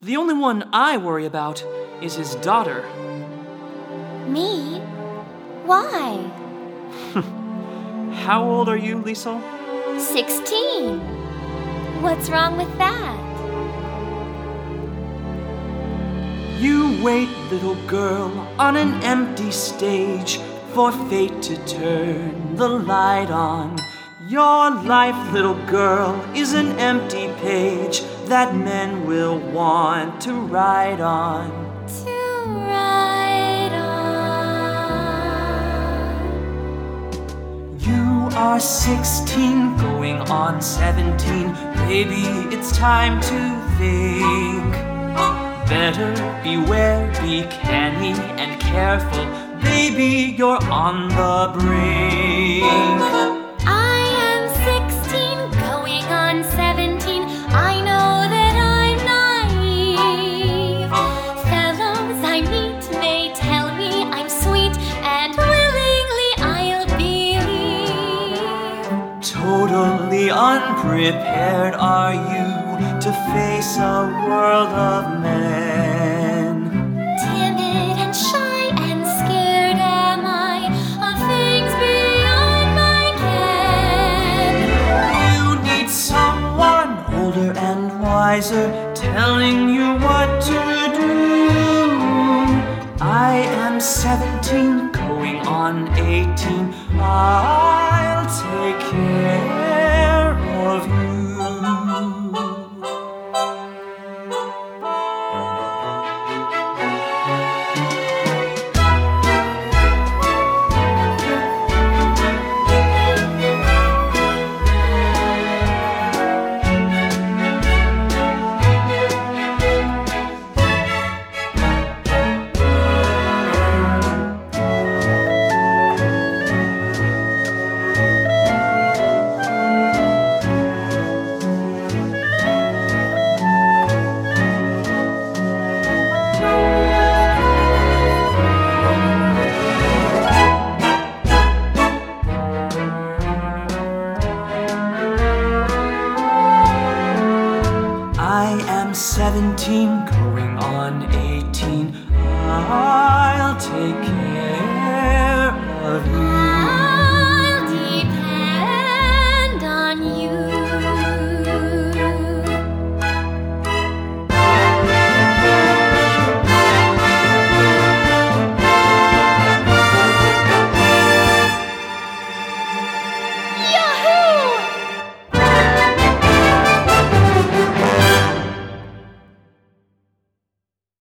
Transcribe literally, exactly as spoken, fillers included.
The only one I worry about is his daughter. Me? Why? How old are you, Liesl? Sixteen. What's wrong with that? You wait, little girl, on an empty stage for fate to turn the light on. Your life, little girl, is an empty page that men will want to write on. To write on. You are sixteen, going on seventeen. Baby, it's time to think. Better beware, be canny and careful. Baby, you're on the brink. I am sixteen, going on seventeen. I know that I'm naive. Fellows I meet may tell me I'm sweet, and willingly I'll believe. Totally unprepared are you to face a world of men. Timid and shy and scared am I of things beyond my ken. You need someone older and wiser telling you what to do. I am seventeen, going on eighteen. I'll take care of you. I am seventeen, going on eighteen. I'll take care of you.